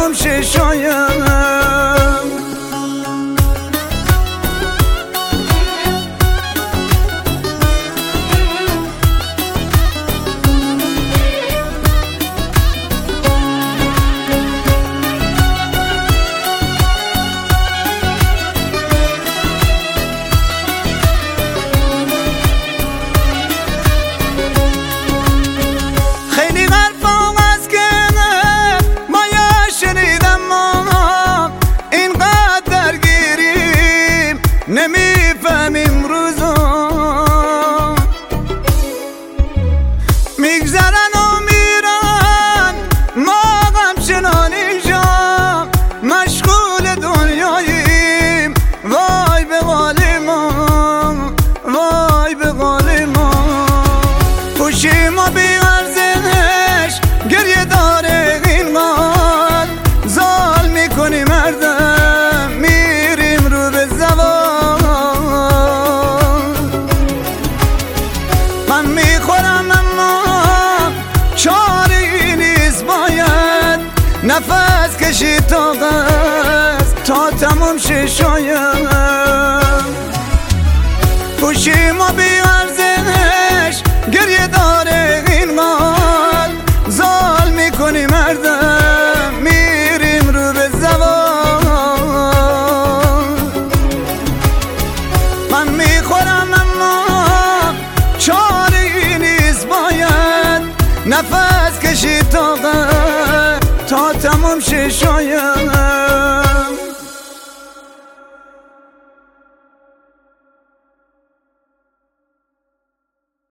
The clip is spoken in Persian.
تموم شه شاید. نمیفهمیم روزا میگذرن و میرن، ما همچنان اینجا مشغول دنیاییم. وای به حال ما، وای به حال ما. خوشی ما بی ارزش گریه داره اینقدر، زال میکنیم مردم میریم رو به زوال. من میخورم اما چاری نیست، باید نفس کشید تا تموم شه شاید. خوشی ما بی ارزش گریه داره اینقدر، زال میکنی مردم میریم رو به زوال. من میخورم اما چاری نیست، باید نفس کشید تا تموم شه شاید.